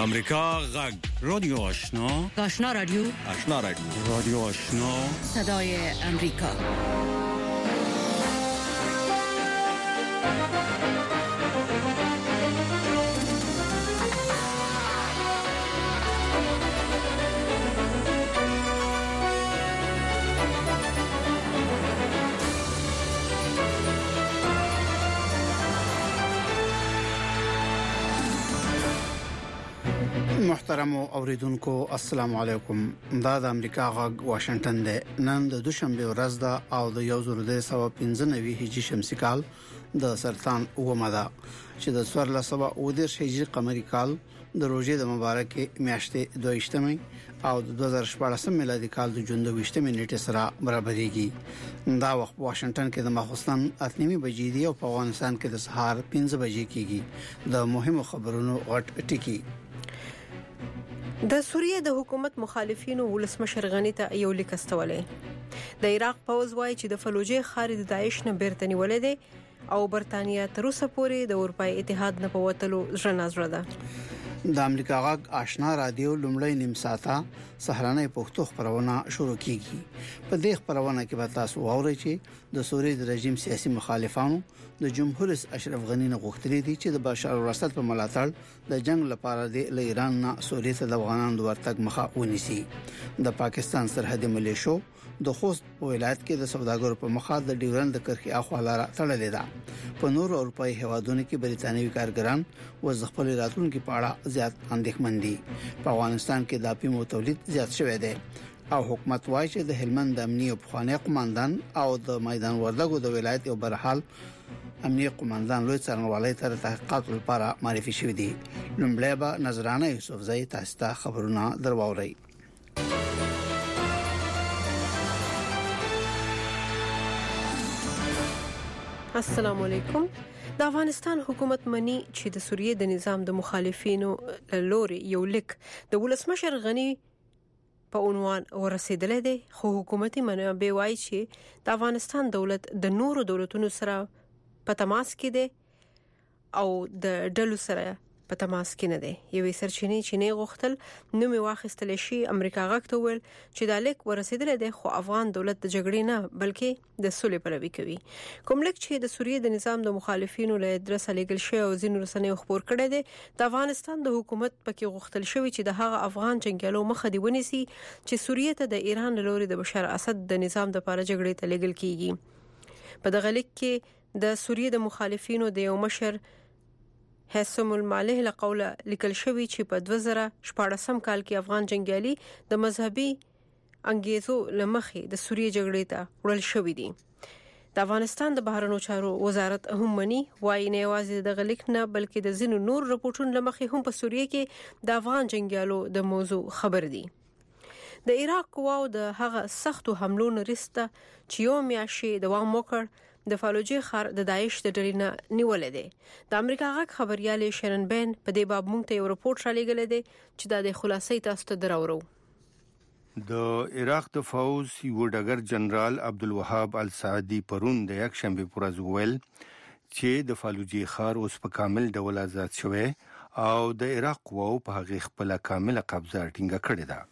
امریکا غږ رادیو آشنا رادیو رادیو آشنا صدای امریکا. محترم اوریدونکو السلام علیکم. دا د امریکا غږ واشنگټن دی. نن د دوشنبه ورځ ده او د 1995 هجری شمسي کال د سرطان اومه ده چې د 1410 هجری قمري کال د روزې د مبارکې میاشتې 22مې او د 2014 میلادي کال د جون 22مې نیټه سره برابرېږي. دا وخت واشنگټن کې د ماخوستن 8:30 بجې دی او په افغانستان کې د سهار 5 بجې کېږي. د مهمو خبرونو غټ ټکی. د سوریه د حکومت مخالفینو ولسمشر غنی ته یو لیک استولې. د عراق پوز وايي چې د فلوجې خارج د داعش نه بیرته نیولې ده او برتانیا تر اوسه پورې د اروپای اتحاد نه پوتلو ځنازره ده. د امریکا غږ آشنا رادیو لومړی نیم ساعته سهارنۍ پښتو خبرونه شروع کیږي. په دې خبرونه کې به تاسو واورئ چې د سوریې د رژیم سیاسي مخالفانو د جمهور رئیس اشرف غنی نه غوښتنې دي چې د بشار الاسد په ملاتړ د جنگ لپاره د ایران نه سوریې ته د افغانانو د ورتګ مخه ونیسي. د پاکستان سرحدي ملیشو د خوست ولایت کې د سوداګرو په مخه د ډیورند کرښې اخوا لار تړلې ده. په نور اروپאי هوادونو کې بریتانوي کارګران و خپل راتلونکو په اړه زیات اندېښمن دي. په افغانستان کې د اپیمو تولید زیات شوی دی او حکومت وايي چې د هلمند امنیه او پخوانی قوماندان او د میدان وردګو د ولایت یو برحال امنیه قوماندان لوی څارنوالۍ تر تحقیقات لپاره معرفي شوی دي. لومړی به نظرانه یوسفزئی تاسو ته خبرونه درواوري. السلام علیکم. د افغانستان حکومت منی چې د سوریې د نظام د مخالفینو لوري یو لیک د ولسمشر غنی په عنوان ورسېدل دي، خو حکومتي منابع وايي چې د افغانستان دولت د نورو دولتونو سره په تماس کې دي او د ډلو سره په تماس کې نه دي. یوې سرچینې چې نه غوښتل نو می واخیستل شي امریکا غاکته ویل چې د لیک ورسېدل دي، خو افغان دولت د جګړې نه بلکې د سولې پلوي کوي. کوم لیک چې د سوریې د نظام د مخالفینو له ادرس لګل شوی او ځینو رسنیو خبر کړی دی، د افغانستان د حکومت پکې غوښتل شوی چې د هغه افغان جنگیالو مخه دی ونیسي چې سوریې ته د ایران لوري د بشار اسد د نظام د لپاره جګړې ته لګل کیږي. په دغه لیک کې د سوریې د مخالفینو د یو مشر حسم المالح له قوله لیکل شوی چې په 2014 کال کې افغان جنگیالي د مذهبي انګیزو لمخې د سوریې جګړې ته وړل شوی دي. د افغانستان د بهرنیو چارو وزارت هم منی وايي نه یوازې د غلیک نه بلکې د زینو نور رپورټونو لمخې هم په سوریې کې د افغان جنگیالو د موضوع خبر دي. د عراق قواو د هغه سختو حملو نرسته چې یو میاشتې دوام وکړ د فالوجې خار د داعش د ډلې نه نیولې ده. د امریکا غږ خبريال شرن بین په دې باب مونږ ته یو رپورت را لېږلی دی چې د خلاصې تاسو ته دراورو. د عراق د فوز یو ډګر جنرال عبدالوهاب السعدي پرون د یک شنبه پر ورځ ویل چې د فالوجې خار اوس په کامل ډول آزاد شوی او د عراق قواو په هغه خپل کامل قبضه ټینګه کړې ده.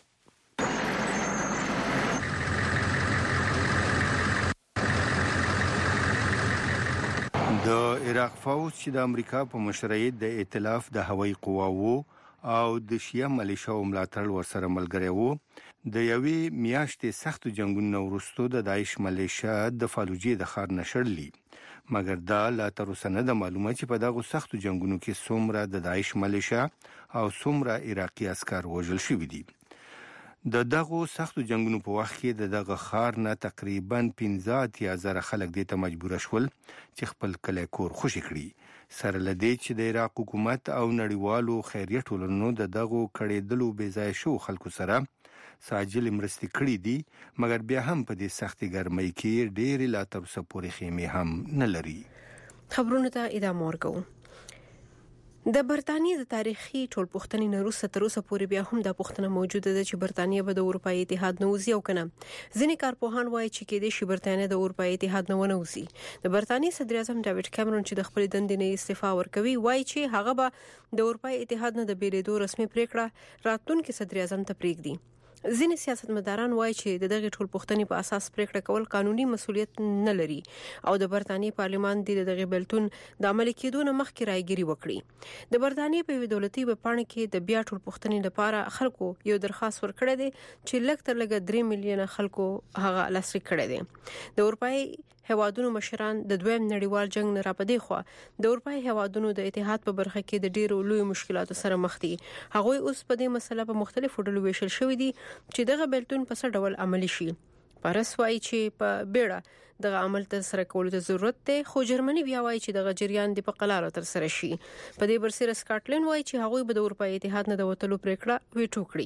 د عراق فوج چې د امریکا په مشرۍ د ائتلاف د هوایي قواو او د شیعه ملیشو ملاتړ ورسره ملګری وو، د یوې میاشتې سخت جنگونو وروسته د داعش ملیشیا د فالوجې د خار نشړلی، مګر دا لا تر اوسه نه د معلومه چې په دغه سخت جنگونو کې څومره د داعش ملیشیا او څومره عراقي عسكر وژل شوي دي. د دغه سخت جنگونو په وخت کې د دغه خار نه تقریبا 15,000 خلک د ته مجبور شول چې خپل کلی کور خوشي کړي، سره لدی چې د عراق حکومت او نړیوالو خیریه ټولنو د دغه کړهدلو بې ځای شو خلکو سره ساجل مرستې کړې دي، مګر بیا هم په دې سختي ګرمۍ کې ډېر لا تر اوسه پورې خیمه هم نه لري. خبرونه ته ادامه ورکوم. د برتانیې د تاریخي ټولپوښتنې نه وروسته تر اوسه پورې بیا هم دا پوښتنه موجوده ده چې برتانیې به د اروپایي اتحاد نه وځي او کنه. ځینې کارپوهان وایي چې کېدې شي برتانیې د اروپایي اتحاد نه ونه وځي. د برتانیې صدر اعظم ډیوډ کیمرون چې د خپل دندې نه استعفا ورکوي وایي چې هغه به د اروپایي اتحاد نه د بیلیدو رسمي پریکړه راتلونکي صدر اعظم ته پرېږدي. ځینې سیاستمداران وایي چې دغه ټول پوښتنې په اساس پریکړه کول قانوني مسولیت نه لري او د برتانیې پارلمان دغه بیلتون د عملي کېدو نه مخکې رايګيري وکړي. د برتانیې په دولتي وپاڼه کې د بیا ټول پوښتنې لپاره خلکو یو درخواست ورکړی دی چې لږ تر لږه 3 میلیونه خلکو هغه لاسلیک کړی دی. د اروپای هوادونو مشران د دویم نړیوال جنگ نه راپدې خو د اروپای هوادونو د اتحاد په برخه کې د ډیرو لوی مشکلاتو سره مخ دي. هغه اوس په دې مسله په مختلفو ډلو ویشل شوې دي چې دغه بیلتون په څه ډول عملی شي. پارس وایي چې په بیړه دغه عمل تر سره کولو ته ضرورت دی، خو جرمني بیا وایي چې دغه جریان د په قلاره تر سره شي. په دې برسره سکاټلند وایي چې هغه به د اروپای اتحاد نه د وټلو پریکړه ویټو کړي.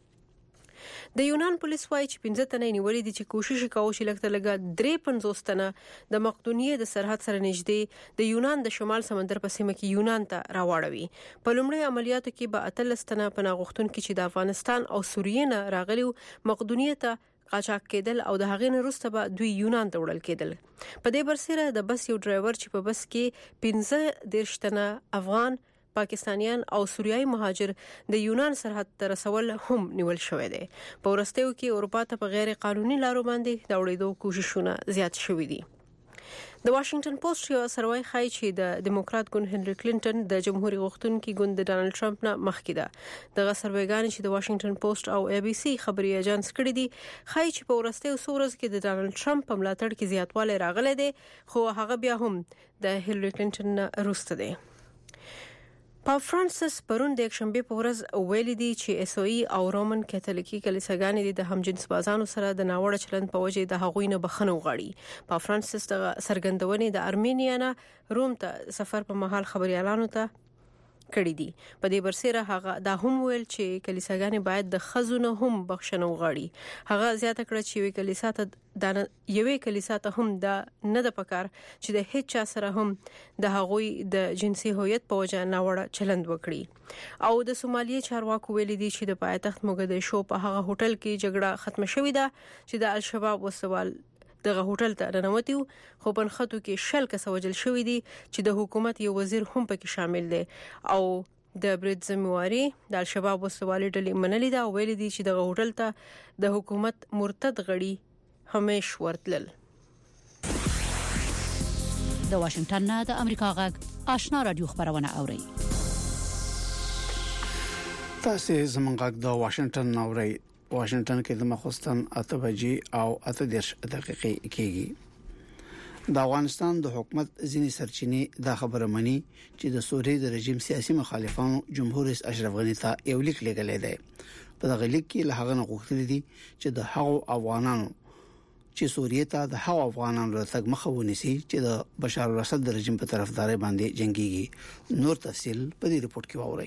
د یونان پولیس وایي چې 15 تنه نیولې دي چې کوشش کوي چې لکه 53 تنه د مقدونیې د سرحد سره نږدې د یونان د شمال سمندر په سیمه کې یونان ته راوړوي. په لومړي عملیاتو کې به 13 تنه پناه غوښتونکي چې د افغانستان او سوریې نه راغلي مقدونیې ته قاچاق کېدل او د هغې نه وروسته به دوی یونان ته وړل کېدل. په دې برسره د بس یو ډرایور چې په بس کې 15 تنه افغان، پاکستانیان او سوریایي مهاجر د یونان سرحد ته رسول هم نیول شوې دي. په ورستیو کې اروپا ته په غیر قانوني لارو باندې د وړېدو کوششونه زیات شوې دي. د واشنگټن پوسټ یو سروې ښایي چې د ډیموکرات ګوند هنري کلینټن د جمهوریت غوښتونکي ګوند د ډانلډ ټرمپ نه مخکې ده. دغه سروېګان چې د واشنگټن پوسټ او ای بي سي خبري اژانس کړي دي ښایي چې په ورستیو څورز کې د ډانلډ ټرمپ په ملاتړ کې زیاتوالی راغلی دی، خو هغه بیا هم د هنري کلینټن نه وروسته دی. پاپ فرانسیس پرون د یکشنبه په ورځ ویل دي چې اس او ای او رومن کاتولیکي کلیساګانې د همجنس بازانو سره د ناوړه چلند په وجه د هغوی نه بخښنه وغواړي. پاپ فرانسیس د سرګندونې د ارمینیا نه روم ته سفر په مهال خبريالانو ته کړی دي. په دې برسره هغه دا هم ویل چې کلیساګانې باید د خزونه هم بخښنه وغواړي. هغه زیاته کړه چې یوې کلیسا ته هم دا نه د پکار چې د هیڅ چا سره هم د هغوی د جنسي هویت په وجه ناوړه چلند وکړي. او د سومالیې چارواکو ویل دي چې د پایتخت موګدیشو په هغه هوټل کې جګړه ختم شوې ده چې د الشباب وسوال دغه هوټل ته رانوتیو، خو په خطو کې شل کس وژل شوې دي چې د حکومت یو وزیر هم پکې شامل دی. او د برید ذمہواری د الشباب وسوالي ډلې منلې ده او ویل دي چې دغه هوټل ته د حکومت مرتد غړي همیش ورتلل. د واشنگټن نه د امریکا غږ آشنا رادیو خبرونه اوري. تاسو زمونږ غږ د واشنگټن اوري. واشنگټن کې د مخستان 8 بجې او 8 دقیقې کېږي. د افغانستان د حکومت ځینې سرچینې دا خبره مني چې د سوریې د رژیم سیاسي مخالفانو جمهور رئیس اشرف غنی ته یو لیک لګلې ده. په دغه لیک کې له هغه غوښتل دي چې د هغو افغانانو چې سوریې ته د هغو افغانانو راتګ مخه ونیسي چې د بشار الاسد د رژیم په طرفداري باندې جنگيږي. نور تفصيل په دې رپورت کې واورئ.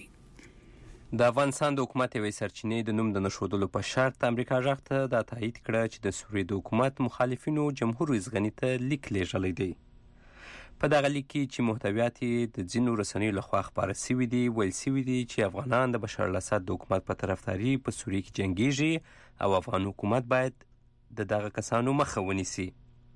د افغانستان د حکومت یوې سرچینې د نوم د نشودلو په شرط امریکا ژغ ته دا تایید کړه چې د سوریې د حکومت مخالفینو جمهور رئیس غنی ته لیک لیږلی دی. په دغه لیک کې چې محتویات د ځینو رسنیو لخوا خپاره شوي دي، ویل شوي دي چې افغانان د بشار الاسد د حکومت په طرفداري په سوریې کې جنګیږي او افغان حکومت باید دغه کسانو مخه ونیسي.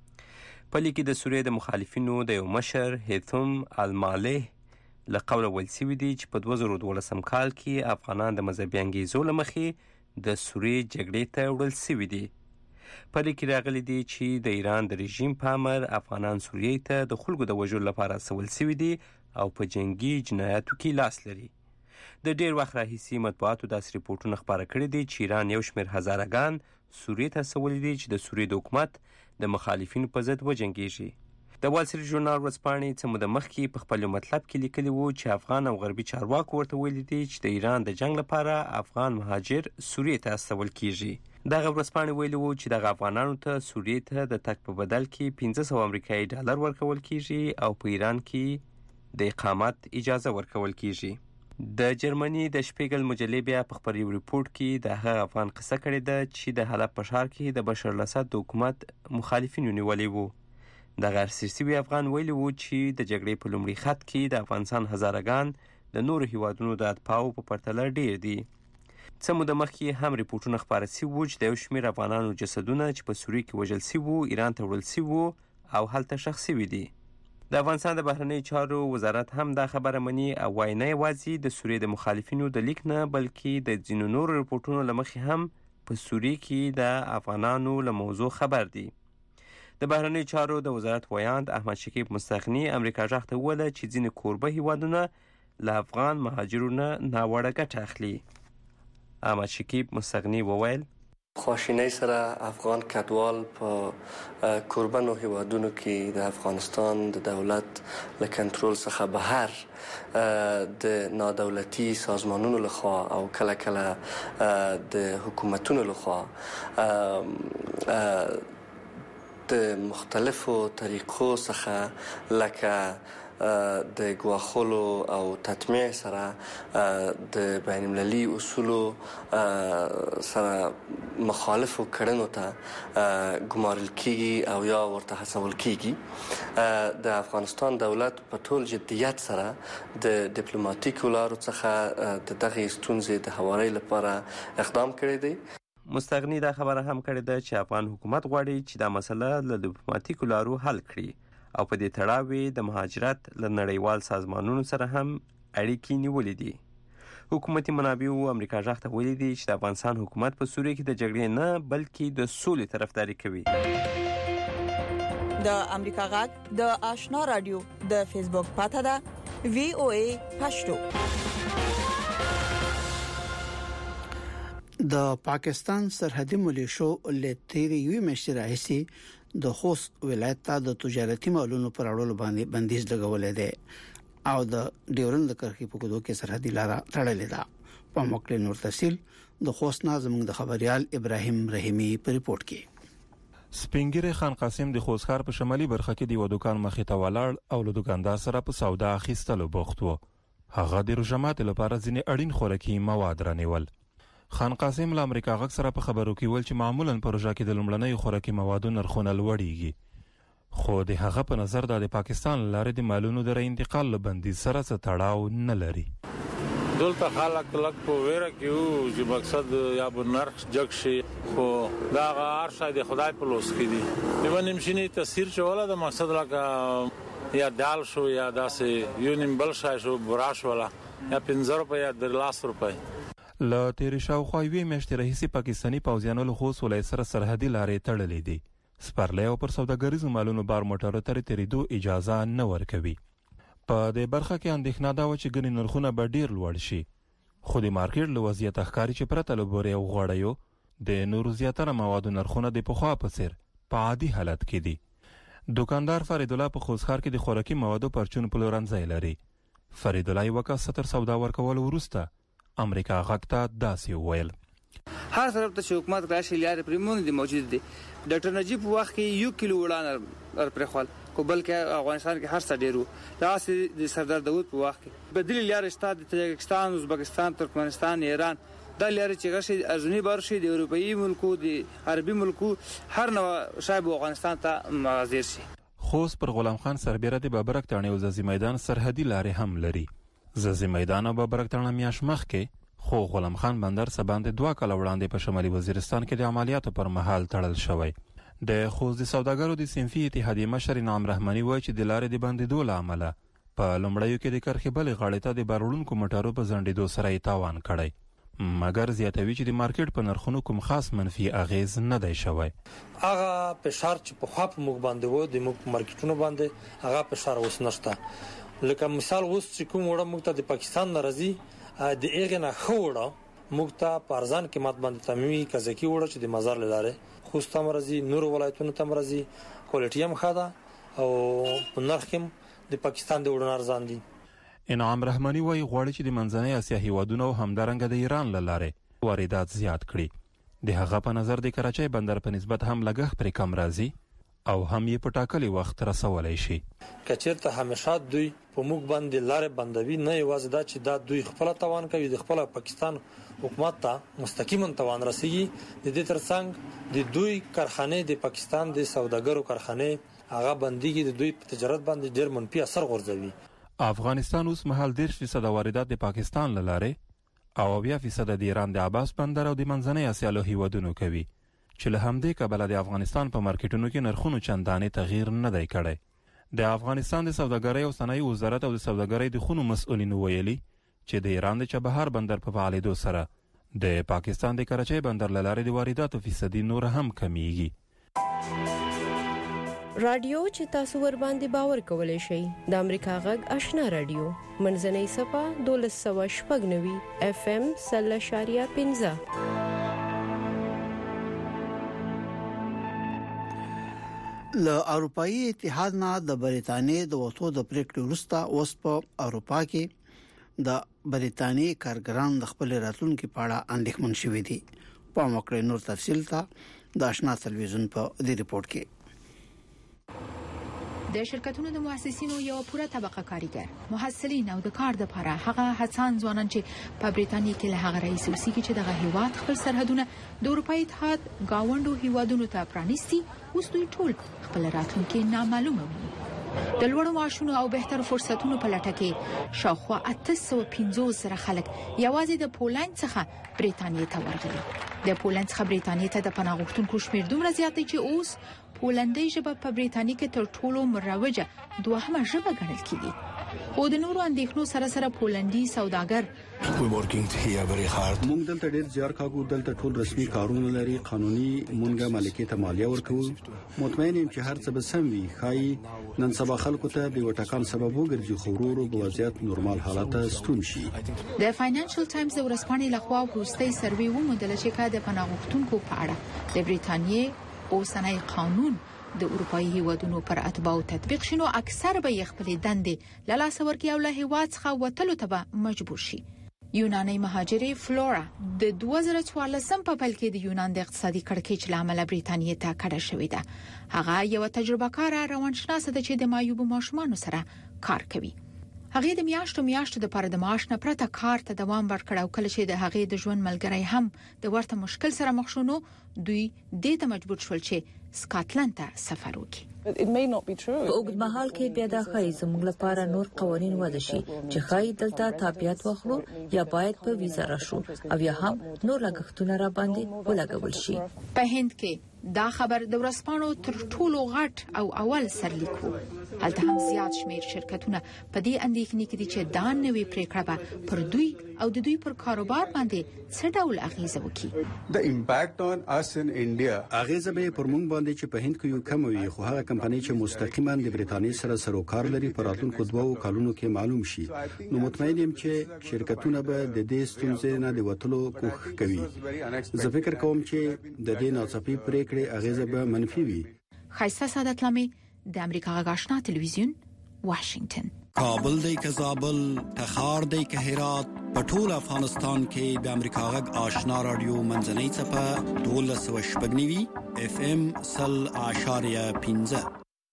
په لیک کې د سوریې د مخالفینو د یو مشر هیثم المالح له قوله ویل شوي دي چې په 2012 کال کې افغانان د مذهبي انګیزو له مخې د سوریې جګړې ته وړل شوي دي. په لیک کې راغلي دي چې د ایران د رژیم په امر افغانان سوریې ته د خلکو د وژلو لپاره استول شوي دي او په جنگي جنایاتو کې لاس لري. د ډېر وخت راهیسې مطبوعاتو داسې ریپورټونه خپاره کړي دي چې ایران یو شمېر هزارهګان سوریې ته استولي دي چې د سوریې د حکومت د مخالفینو په ضد وجنګېږي. د وال سټریټ ژورنال ورځپاڼې څه موده مخکې په خپل مطلب کې لیکلي وو چې افغان او غربي چارواکو ورته ویلي دي چې د ایران د جنگ لپاره افغان مهاجر سوریې ته استول کیږي. دغه ورځپاڼې ویلي وو چې دغه افغانانو ته سوریې ته د تګ په بدل کې 1500 امریکایي ډالر ورکول کیږي او په ایران کې د اقامت اجازه ورکول کیږي. د جرمني د شپیګل مجلې بیا په خپل ریپورت کې د هغه افغان قصه کړې ده چې د حلب په ښار کې د بشار الاسد د حکومت مخالفینو نیولي وو. دغه سرسوي افغان ویلي وو چې د جګړې په لومړي خط کې د افغانستان هزارهګان د نورو هیوادونو د اتباعو په پرتله ډیر دي. څه موده مخکې هم ریپورټونه خپاره سوي وو چې د یو شمېر افغانانو جسدونه چې په سوریه کې وژل سوي وو ایران ته وړل سوي وو او هلته ښخ سوي دي. د افغانستان د بهرنیو چارو وزارت هم دا خبره مني او وایي نه یوازې د سوریې د مخالفینو د لیک نه بلکې د ځینو نورو ریپورټونو له مخې هم په سوریه کې د افغانانو له موضوع خبر دي. د بهرنیو چارو د وزارت ویاند احمد شکیب مستغني امریکا غږ ته وویله چې ځینې کوربه هیوادونه له افغان مهاجرو نه ناوړه ګټه اخلي. احمد شکیب مستغني وویل خواشینۍ سره افغان کډوال په کوربنو هیوادونو کې د افغانستان د دولت له کنټرول څخه بهر د نادولتي سازمانونو لخوا او کله کله د حکومتونو لخوا د مختلفو طریقو څخه لکه د ګواښلو او تطمیع سره د بین المللي اصولو سره مخالفو کړنو ته ګمارل کیږي او یا ورته هڅول کیږي. د افغانستان دولت په ټول جدیت سره د ډیپلوماټیکو لارو څخه د دغه ستونزې د هواري لپاره اقدام کړی دی. مستغني دا خبره هم کړې ده چې افغان حکومت غواړي چې دا مسله له ډیپلوماټیکو لارو حل کړي او په دې تړاو د مهاجرت له نړیوال سازمانونو سره هم اړیکې نیولې دي. حکومتي منابعو امریکا غږ ته ویلي دي چې د افغانستان حکومت په سوریه کې د جګړې نه بلکې د سولې طرفداري کوي. د امریکا غږ د آشنا رادیو د فیسبوک پاڼه ده VOA پښتو. د پاکستان سرحدي ملیشو له تیرې یوې میاشتې راهیسې د خوست ولایت ته د تجارتي مالونو پر اړولو باندې بندیز لګولې ده او د ډیورند کرښې په کوډو کې سرحدي لار تړلې ده. په موکل نور تفصیل د خوست نازمنګ د خبريال ابراهيم رحيمي په ریپورت کې. سپینګری خان قاسم د خوستخار په شمالي برخه کې د ودکان مخې ته ولاړ او له دکاندار سره په سودا اخیستلو بوخت و. هغه د روجمات لپاره ځینې اړین خوراکي مواد رانیول. خان قاسم له امریکا غږ سره په خبرو کې ول چې معمولا پروژه کې د لومړنۍ خوراکي موادو نرخونه لوړیږي خو د هغه په نظر د پاکستان لارې د مالونو د انتقال له بندیز سره څه تړاو نه لري. دلته خلک لک په ویره کې وو چې مقصد یا به نرخ جګ شي خو دا هر شای د خدای په لوس کې دي. یو نمشینی تاثیر چوله د مقصد لکه یا دال شو یا داسې یو نیم بل شای شو براش ولا یا 15 روپیا یا 10 روپیا. له تیرې شاوخوا یوې میاشتې راهیسې پاکستاني پوځیانو له خوست ولایت سره سرحدي لارې تړلې دي. سپرلی او پر سوداګریزو مالونو بار موټرو ته تېرېدو اجازه نه ورکوي. په دې برخه کې اندېښنه ده چې ګڼې نرخونه به ډېر لوړ شي خو د مارکیټ له وضعیت ښکاري چې پرته له بورې او غوړیو د نورو زیاتره موادو نرخونه د پخوا په څېر په عادي حالت کې دي. دکاندار فرید الله په خوستخار کې د خوراکي موادو پرچون پلورنځی لري. فرید الله یو کس ستر سودا ورکول وروسته امریکا غږ ته داسې وویل هر طرف ته حکومت راشي لارې پرمون دي موجود دي. ډاکټر نجیب وخت کې 1 کیلو وړاندې پر خپل کو بلکې افغانستان کې هر څه ډیرو داسې د سردار داوود په وخت کې بدلی لارې شته د تاجکستان ازبکستان ترکمنستان ایران د لارې چې غشي ارزونی برشي د اروپאי ملکو د عربي ملکو هر نو شایب افغانستان ته مغازیر شي. خوست پر غلام خان سربېره د بابرک تاڼې او زازي میدان سرحدي لارې هم لري. زازي میدان او بابرک تاڼه میاش مخ کې خو غلام خان بندر سباند 2 کال وړاندې په شمالي وزیرستان کې د عملیاتو پر مهال تړل شوی. د خوست د سوداګرو د صنفي اتحادیې مشر انعام رحماني وایي چې د لارې د بندیدو له امله په لومړیو کې د کرښې بلې غاړې ته د بارولونکو موټرو په ځنډېدو سره یې تاوان کړی مګر زیاتوي چې د مارکیټ په نرخونو کوم خاص منفي اغیز نه دی شوی. هغه فشار چې په خوا په موږ باندې وو د موږ مارکیټونو باندې هغه فشار اوس نشته. لکه مثال اوس چې کوم وړه موږ ته د پاکستان ناراضي د ایغه نه خوړه موږ ته پارزان قیمت باندې تموي کزکی وړه چې د مزار لاره خوست مرزي نور ولایتونو ته مرزي کوالټي هم خاده او په نرخ کې د پاکستان د وړو ارزان دي. انعام رحماني وایي غواړي چې د منځنۍ اسیا هیوادونو همدارنګه د ایران لاره واردات زیات کړي. د هغه په نظر د کراچۍ بندر په نسبت هم لګښت پر کم راځي او هم یې په ټاکلي وخت رسولای شي. کچېرته همیشه دوی په موږ باندې لارې بندوي نه یوازې دا چې دا دوی خپل توان کوي د خپل پاکستان حکومت ته مستقیما توان رسیږي. د دې ترڅنګ د دوی کارخانه د پاکستان د سوداګرو کارخانه هغه بنديږي د دوی په تجارت باندې ډېر منفي اثر غورځوي. افغانستان اوس مهال 10% واردات د پاکستان له لارې او 20% د ایران د عباس بندر او د منځنۍ اسیا له هیوادونو کوي چې له همدې کبله د افغانستان په مارکیټونو کې نرخونو چندانې تغییر نه دی کړی. د افغانستان د سوداګرۍ او صنایع وزارت او د سوداګرۍ د خونو مسؤلینو ویلي چې د ایران د چابهار بندر په فعالیدو سره د پاکستان د کراچۍ بندر له لارې د وارداتو فیصدي نور هم کمیږي. رادیو چې تاسو ور باندې باور کولای شئ د امریکا غږ آشنا رادیو منځنۍ صفه 1290 FM 0.15 له اروپאי اتحاد نه د بریتانیې د وټو د پریکړې وروسته اوس په اروپا کې د بریتانیې کارګران د خپل راتلونکو په اړه اندېښمن شوي دي. په موقع نور تفصیل ته د آشنا تلویزیون په دې ریپورت کې د شرکتونو د مؤسسینو یو پوره طبقه کارګر محصلین او د کار د لپاره هغه هڅان ځوانان چې په بریتانیا کې له هغه رئیس اوسېږي چې دغه هیواد خپل سرحدونه د اروپאי اتحاد گاونډو هیوادونو ته پرانیستي اوس دوی ټول خپل راتلونکي نامعلومه وي. د لوړو معاشونو او بهتر فرصتونو په لټه کې شاوخوا 850 سره خلک یوازې د پولند څخه بریتانیا ته ورغلي. د پولند څخه بریتانیا ته د پناه غوښتونکو شمېر دومره زیات دی چې اوس پولندي ژبه په بریتانیا کې تر ټولو مروجه دوهمه ژبه ګڼل کیږي. خو د نورو اندېښنو سره سره پولندي سوداګر موږ دلته ډېر زیار کاږو، دلته ټول رسمي کارونه لري، قانوني مونږه مالکي ته مالیه ورکوو، مطمئن یم چې هر څه به سم وي. خای نن سبا خلکو ته د وټاکان سبب وګرځي، خو ورو به وضعیت نورمال حالت ته ستون شي. د فاینانشل ټایمز ورځپاڼې لخوا وروستي سروې وموندل چې کا د پناه غوښتونکو په اړه د بریتانیې اوسنی قانون د اروپאי هیوادونو پر اتباعو تطبیق شنو اکثر به خپل دندې لاله سورکی او له هیواد څخه وتلو ته مجبور شي. یوناني مهاجري فلورا د 2014 په بل کې د یونان د اقتصادي کړکېچ لامل بریتانیا ته کډه شوې ده. هغه یو تجربه کار روانشناسه ده چې د معیوب ماشومان سره کار کوي. هغه د میاشتو د پر د معاش نه پرته کار ته دوام ورکړ او کله چې د هغه د ژوند ملګری هم د ورته مشکل سره مخ شونه دوی د ته مجبور شول چې سکاټلند ته سفر وکړي. په اوږد مهال کې بیا د خای زموږ لپاره نور قوانين وضع شي چې خای دلته تابعیت واخلو یا باید په ویزا راشو او یا هم نور لګښتونه را باندې ولګول شي. په هند کې دا خبر د ورځپاڼو تر ټولو غټ او اول سرلیک وو. هلته هم زیات شمیر شرکتونه په دې اندېښنې کې دي چې دا نوې پریکړه به پر دوی او د دوی پر کاروبار باندې څه ډول اغیزه وکړي. د امپیکټ اون اس ان انډیا اغیزه به پر موږ باندې چې په هند کې یو کم وي، خو هغه کمپنۍ چې مستقیما د بریتانیا سره سروکار لري په راتلونکو 2 کالونو کې معلوم شي. نو مطمئن یم چې شرکتونه به د دې ستونزې نه د وټلو کوښښ کوي. زه فکر کوم چې د دې ناڅاپي پریکړې اغیزه به منفي وي. خایسته سعادت لامي د امریکا غږ آشنا تلویزیون واشنگټن. کابل دی که زابل، تخار دی که هرات، په ټول افغانستان کې د امریکا غږ آشنا رادیو منځنۍ صفه 1290 FM 0.15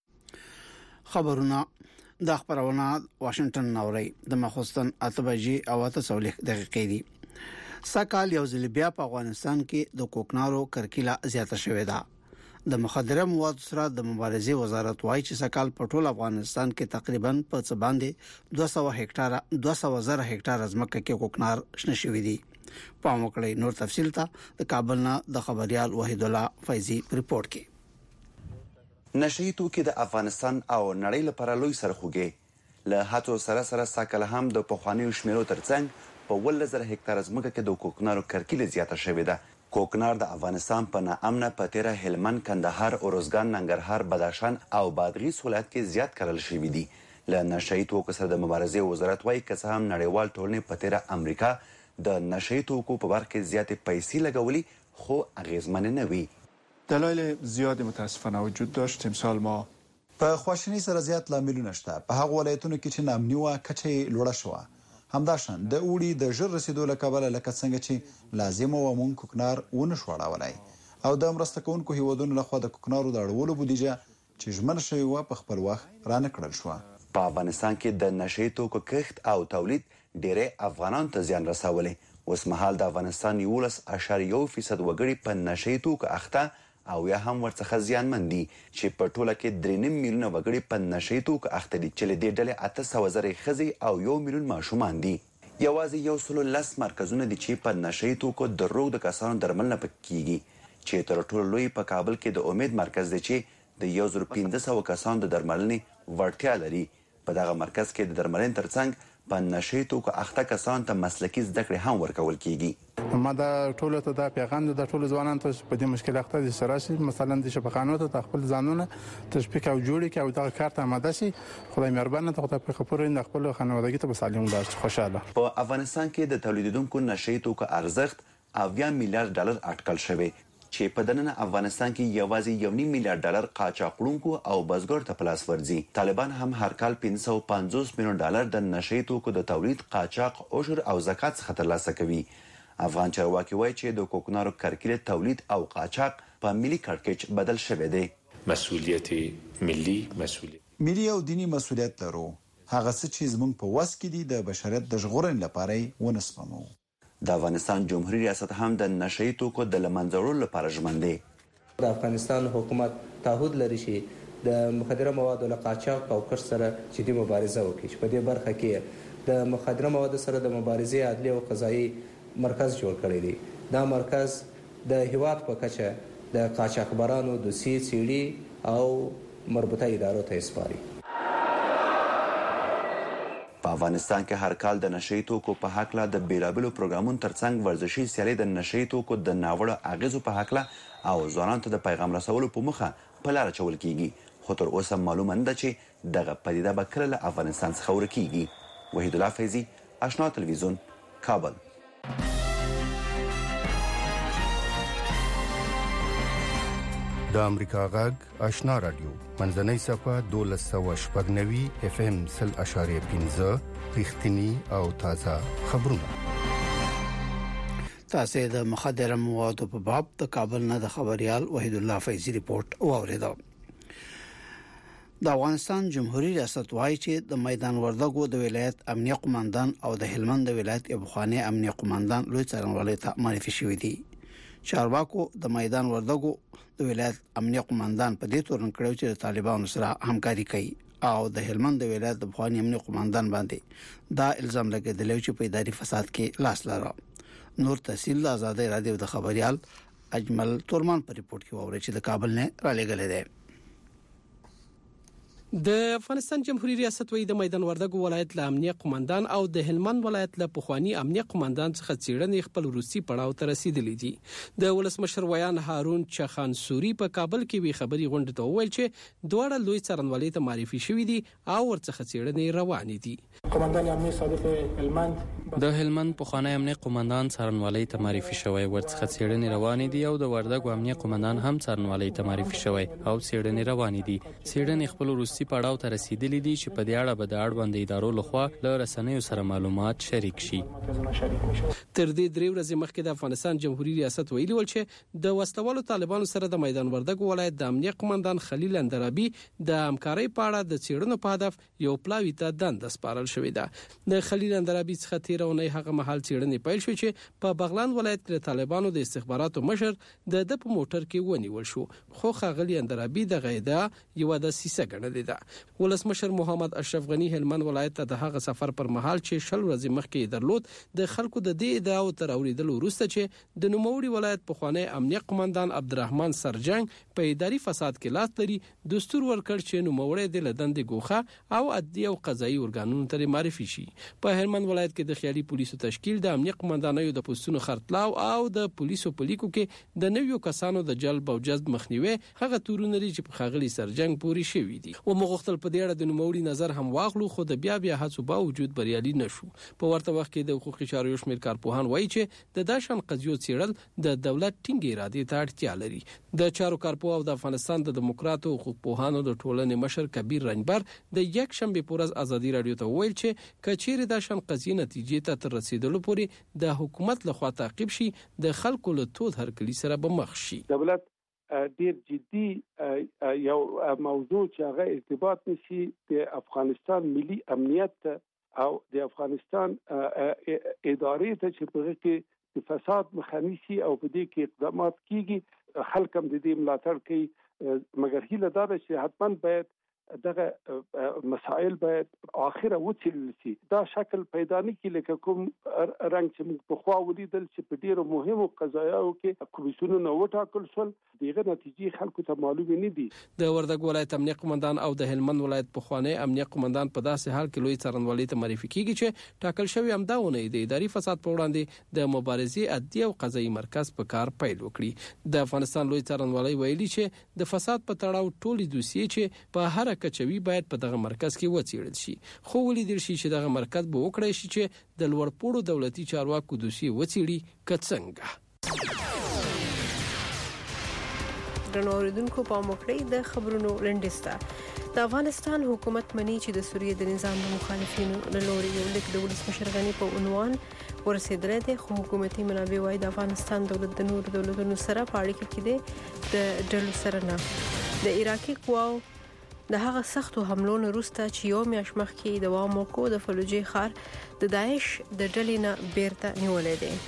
خبرونه د خبرونه واشنگټن نوري د مخصوصن اتبجي او 8 دقیقې دي. سکهال یو ځل بیا په افغانستان کې د کوکنارو کرکیله زیاته شوې ده. د مخدره موادو سره د مبارزې وزارت وايي چې سکهال په ټول افغانستان کې تقریبا په څه باندې 200,000 هکټار ځمکه کې کوکنار شنه شوې دي. په موقع نور تفصیل ته د کابل نه د خبريال وحید الله فیضی ریپورت کې. نشئی توکي د افغانستان او نړۍ لپاره لوی سرخوږي له هڅو سره سکهال هم د پخوانیو شمیرو ترڅنګ په 1,000 هکټار ځمکه کې د کوکنارو کرکیله زیاته شوې ده. کوکنار د افغانستان په ناامنه پتیره هلمند، کندهار، اروزګان، ننګرهار، بدخشان او بادغیس ولایت کې زیات کرل شوی دی. له نشئی توکو سره د مبارزې وزارت وايي که څه هم نړیوال ټولنې پتیره امریکا د نشئی توکو په برخه کې زیاتې پیسې لګولي خو اغیزمن نه وي. دلایل زیات متاسفانه وجود داشت. امسال ما په خواشینی سره زیات لاملونه شته. په هغه ولایتونو کې چې نامني و کچې لوړه شوه. همداشان د اوړي د ژر رسیدو لکبله لکه څنګه چې لازم و مونږ کوکنار ونه شوړاولای او د مرسته کوونکو هیوادونو لخوا د کوکنارو د اړولو بودیجه چې ژمن شوی و په خپل وخت رانه کړل شو. په افغانستان کې د نشئی توکو کښت او تولید ډېرې افغانان ته زیان رسولي. اوس مهال د افغانستان 11.1% وګړي په نشئی توکو اخته او یا هم ورڅخه زیانمن دي چې په ټوله کې 3.5 میلیونه وګړي په نشي توکو اخته دي چې له دې ډلې 800,000 ښځې او 1 میلیون ماشومان دي. یوازې 110 مرکزونه دي چې په نشي توکو د روغ د کسانو درملنه کیږي چې تر ټولو لوی په کابل کې د امید مرکز دی چې د 1500 کسانو د درملنې وړتیا لري. په دغه مرکز کې د درملنې ترڅنګ په نشي توکو اخته کسانو ته مسلکي زده کړې هم ورکول کیږي. ما دا ټولو ته دا پیغام د ټولو ځوانانو ته په دې مشکل اخته دي سراسي مثلا د شفقانو ته خپل ځانونه تشبیق او جوړي کې او دا کار ته آماده شي. خدای مهربان ته په خبرو د خپل خانوادګي ته سالم داشت خوشاله. په افغانستان کې د تولیدونکو نشي توکو ارزښت 80 میلیارډ ډالر اټکل شوی چې په دننه افغانستان کې یوازې 1.5 میلیارډ ډالر قاچاقونکو او بزګر ته پلاس ورځي. طالبان هم هر کال 550 میلیون ډالر د نشي توکو د تولید، قاچاق، عشر او زکات څخه ترلاسه کوي. افغان چارواکي وایي چې د کوکنارو کرکیله تولید او قاچاق په ملي کړکېچ بدل شوی دی. مسؤلیت ملي او دینی مسؤلیت لرو. هغه څه چې زموږ په وس کې دي د بشریت د ژغورنې لپاره ونسپمو. د افغانستان جمهوریت ریاست هم د نشي توکو د لمنځورولو لپاره ژمن دی. د افغانستان حکومت تعهد لري چې د مخدره موادو له قاچاق او کښت سره جدي مبارزه وکړي چې په دې برخه کې د مخدره موادو سره د مبارزې عدلي او قضایي مرکز جوړ کړی دی. دا مرکز د هیواد په کچه د قاچاقبرانو دوسیې څیړي او مربوطه ادارو ته سپاري. په افغانستان کې هر کال د نشي توکو په حق له د بیلابلو پروګرامونو ترڅنګ ورزشي سیالي د نشي توکو د ناوړه اغیزو په حق له او ځوانانو ته د پیغام رسولو په مخه په لار چول کیږي. خو تر اوسه معلومه نه ده چې دغه پدیده به کله له افغانستان څخه ورکیږي. وحید الله فیضی، آشنا تلویزیون، کابل. د امریکا غږ آشنا رادیو منځنۍ صفه 1290 اف ام 0.5 رښتینی او تازه خبرونه. تاسو د مخدره موادو په باب د کابل نه د خبريال وحید الله فیضی ریپورت واوریدو. د افغانستان جمهوریت ریاست وايي چې د میدان وردګو د ولایت امنیه قومندان او د هلمند د ولایت ابخانه امنیه قومندان لوی څارنوالۍ ته معرفي شوی دي. چارواکو د میدان وردګو د ولایت امنیه قومندان په دې تورن کړو چې طالبانو سره همکاري کوي او د هلمند د ولایت د افغاني امنیه قومندان باندې دا الزام لګیدل چې په اداري فساد کې لاس لري. نور تحصیل د آزادۍ رادیو د خبريال اجمل تورمان په ریپورت کې ووري چې د کابل نه را لګل دي. د افغانستان جمهوریت ریاست وی د میدان وردګو ولایت له امنیه قومندان او د هلمند ولایت له پخوانی امنیه قومندان څخه څېړنې خپل روسي پړاو ته رسیدلې دي. د ولسمشر ویان هارون چخانسوري په کابل کې وی خبري غونډه ته وویل چې دوه لوی څارنوالۍ ته معرفي شوې دي او ورڅخه څېړنې روانې دي. قومندان امنیه سابق هلمند د هلمند پخوانی امنیه قومندان څارنوالۍ ته معرفي شوی ورڅخه څېړنې روانې دي او د وردګو امنیه قومندان هم څارنوالۍ ته معرفي شوی او څېړنې روانې دي. څېړنې خپل روسي پړاو ته رسیدلې دي چې په دې اړه به د اړوند ادارو لخوا له رسنیو سره معلومات شریک شي. تر دې درې ورځې مخکې د افغانستان جمهوریت ریاست ویلي ول چې د وسلوالو طالبانو سره د میدان وردګو ولایت د امنیه قومندان خلیل اندرابي د همکارۍ په اړه د څېړنو په هدف یو پلاوی ته دنده سپارل شوې ده. د خلیل اندرابي څخه تیرونه هغه محل څېړنې پیل شو چې په بغلان ولایت کې طالبانو د استخباراتو مشر د په موټر کې ونیول شو، خو خغلی اندرابي د غیدا یو د سیسه ګڼل ده. ولسمشر محمد اشرف غنی هلمند ولایت ته د هغه سفر پر مهال چې شل ورځې مخکې درلود د خلکو د دې ادعاو تر اوریدلو وروسته چې د نوموړي ولایت پخوانی امنیه قومندان عبدالرحمن سرجنګ په اداري فساد کې لاس لري دستور ورکړ چې نوموړي د لدند ګوخه او عدلي او قضایي ارګانونو ته معرفي شي. په هلمند ولایت کې د خیالي پولیسو تشکیل د امنیه قومندانانو د پوسټونو خرڅلاو او د پولیسو پلیکو کې د نویو کسانو د جلب او جذب مخنیوي هغه تورونه لري چې په خاغلی سرجنګ پوری شوی دي. و مغختل په دې اړه د نوموړي نظر هم واغلو خو د بیا هڅو باوجود بریالي نشو. په ورته وخت کې د حقوقي چارو شمیر کارپوهان وایي چې د داشن قضیو څېړل د دولت ټینګ ارادې ته اړتیا لري. د چارو کارپوه او د افغانستان د دیموکراتو حقوق پوهانو د ټولنې مشر کبیر رنجبر د یک شنبه پورز ازادي رادیو ته ویل چې کچېره داشن قضیې نتیجې ته تر رسیدلو پورې د حکومت لخوا تعقیب شي د خلکو له تود هرکلی سره به مخ شي. دولت ډیر جدي یو موضوع چې هغه ارتباط نشي د افغانستان ملي امنیت او د افغانستان ادارې ته چې په کې د فساد مخنیسي او په دې کې اقدامات کیږي خلک هم د دې ملاتړ کوي مګر هیله دا ده چې حتماً باید دغه مسائل باید اخره وڅېړل شي دا شکل پیدا نه کړي لکه کوم رنګ چې موږ په خوا ولیدل چې په ډیرو مهمو قضایاو کې کمیسیونونه وټاکل شول دغه نتیجې خلکو ته معلومه نه دي د وردګ ولایت امنیه قومندان او د هلمند ولایت پخوانی امنیه قومندان په داسې حال کې لوی څارنوالۍ ته معرفي کیږي چې ټاکل شوی همداونه د اداري فساد په وړاندې د مبارزې عدلي او قضایي مرکز په کار پیل وکړي د افغانستان لوی څارنوالۍ ویلي چې د فساد په تړاو ټولې دوسیې چې په هر کچوي باید په دغه مرکز کې وڅېړل شي خو ولیدل شي چې دغه مرکز به وکړای شي چې د لوړپوړو دولتي چارواکو دوسیې وڅېړي که څنګه رنوردونکو په موکړې د خبرونو لنډسته د افغانستان حکومت مني چې د سوریې د نظام د مخالفینو له لوري یو لیک د ولسمشر غنی په عنوان ورسېدلی دی خو حکومتي منابع وايي د افغانستان دولت د نورو دولتونو سره په اړیکه کې دی د ډلو سره نه د عراقي قواو د هغه سختو حملو نه وروسته چې یو میاشت مخکې دوام وکړ د فلوجې ښار د داعش د ډلې نه بیرته نیولې دی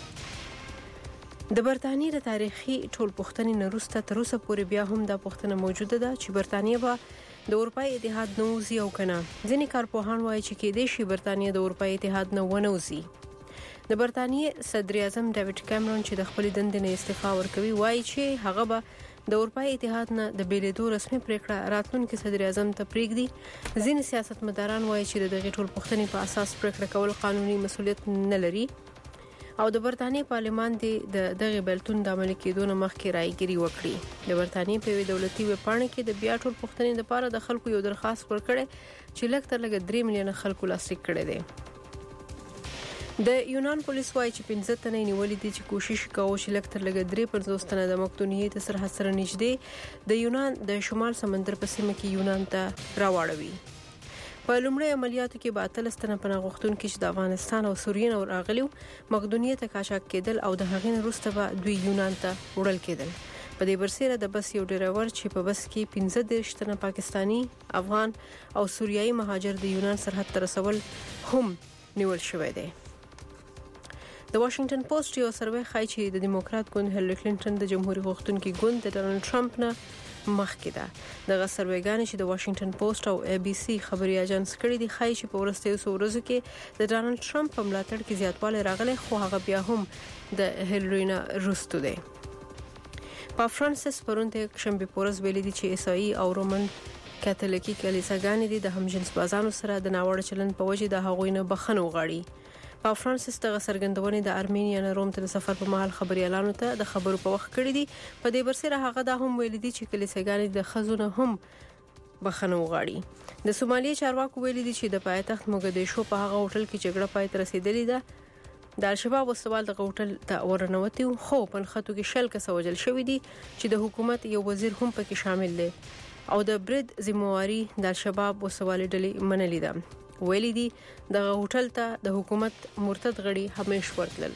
د برتانیې د تاریخي ټولپوښتنې نه وروسته تر اوسه پورې بیا هم دا پوښتنه موجوده ده چې برتانیې به د اروپای اتحاد نه وځي او کنه ځینې کارپوهان وایي چې کېدای شي برتانیې د اروپای اتحاد نه ونه وځي د برتانیې صدر اعظم ډیوډ کیمرون چې د خپل دندې نه استعفا ورکوي وایي چې هغه به د اروپای اتحاد نه د بیلیدو رسمي پریکړه راتلونکي صدر اعظم ته پریږدي ځینې سیاستمداران وایي چې د دغه ټولپوښتنې په اساس پریکړه کول قانوني مسؤلیت نه لري او د برتانیې پارلمان د دغه بیلتون د عملي کېدو نه مخکې رايګري وکړي د برتانیې په دولتي وپاڼه کې د بیا ټولپوښتنې لپاره د خلکو یو درخواست ورکړی چې لږ تر لږه 3 میلیونه خلکو لاسلیک کړي دي د یونان پولیس وايي چې 15 تنه نیولې دي چې کوشش کوي چې لږ تر لږه 53 تنه د مقدونیې تر سرحد سره نږدې د یونان د شمال سمندر په سیمه کې یونان ته راوړوي په لومړي عملیاتو کې به 13 تنه پناه غوښتونکي چې د افغانستان او سوریې نه راغلي مقدونیې ته قاچاق کېدل او د هغې نه وروسته به دوی یونان ته وړل کېدل په دې برسېره د بس یو ډرایور چې په بس کې 15 تنه پاکستانی افغان او سوریایي مهاجر د یونان سرحد ته رسول هم نیول شوی دی د واشنگټن پوسټ یو سروې ښایي چې د دیموکرات ګوند هیلری کلینټن د جمهوریت غوښتونکي ګوند د ډونالد ټرمپ نه مخکې ده دغه سروېګانې چې د واشنگټن پوسټ او ای بي سي خبري اژانس کړي دي ښایي چې په ورستیو ورځو کې د ډونالد ټرمپ په ملاتړ کې زیاتوالی راغلی خو هغه بیا هم د هیلری نه وروسته دی په فرانسس پرونته شنبه پورز ویلي دي چې عیسائی او رومن کاتولیکي کلیساګانې د همجنس بازانو سره د ناوړه چلند په وجه د هغوی نه بخښنه وغواړي په فرانسس دغه سرګندونې د ارمینیا نه روم ته سفر په مهال خبريالانو ته د خبرو په وخت کړی دي په دې برسره هغه دا هم ویل دي چې کلیساګانې د خزونه هم بخښنه وغواړي د سومالي چارواکو ویل دي چې د پایتخت موګدیشو په هغه هوټل کې جګړه پای ته رسیدلې ده د الشباب وسوال د هوټل ته ورنوتي خو په خطو کې شل کس وژل شوی دي چې د حکومت یو وزیر هم پکې شامل دی او د برید ذمہواری د الشباب وسوال ډلې منلې ده ویلي دي د هوټل ته د حکومت مرتد غړي همیش ورتلل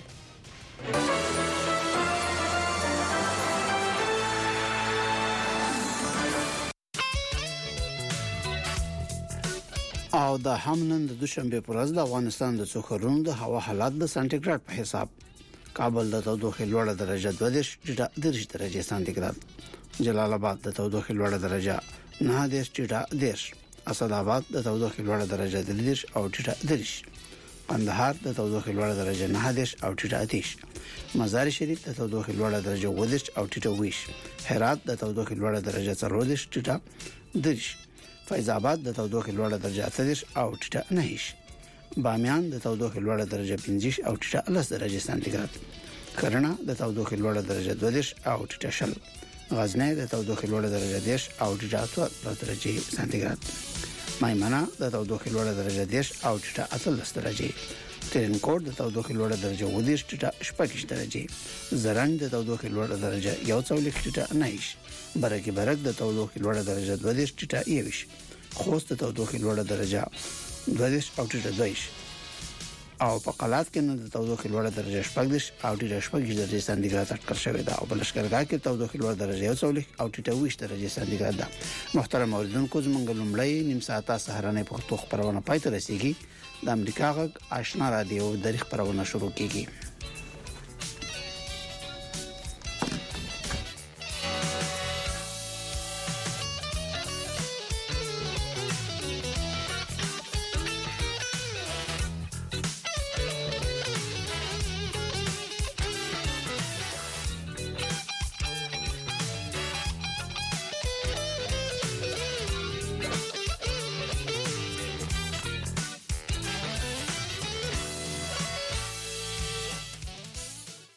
او د همنن د دوشنبه پر ورځ د افغانستان د څوخرونو د هوا حالات د سانتیګراد په حساب کابل د تودوخې لوړه درجه 2 درجه سانتیګراد جلال آباد د تودوخې لوړه درجه 9 اسد آباد د تودوخې لوړه درجه 3 او 3 قندهار د تودوخې لوړه درجه 9 او 3 مزار شریف د تودوخې لوړه درجه 10 او 20 هرات د تودوخې لوړه درجه 4 فیض آباد د تودوخې لوړه درجه 8 او 9 بامیان د تودوخې لوړه درجه 15 او 10 درجه سانتیګراد کرنا د تودوخې لوړه درجه 2 او 10 غزنی د تودوخې لوړه درجه 10 او 8 درجه سانتیګراد مایمنه د تودوخې لوړه درجه 10 او 8 درجه ترینکوټ د تودوخې لوړه درجه 10 درجه زرنج د تودوخې لوړه درجه 1 برګي برګ د تودوخې لوړه درجه 2 خوست د تودوخې لوړه درجه 2 او 2 او په قلات کې د تودوخې لوړه درجه 14 او 15 درجه سانتیګراد اټکل شوې ده او په لشکرګاه کې تودوخې لوړه درجه 1 او 20 درجه سانتیګراد ده محترم اوریدونکو زمونږ لومړی نیم ساعته سهارنۍ پښتو خبرونه پای ته رسیدي د امریکا غږ آشنا رادیو د خبرونه شروع کیږي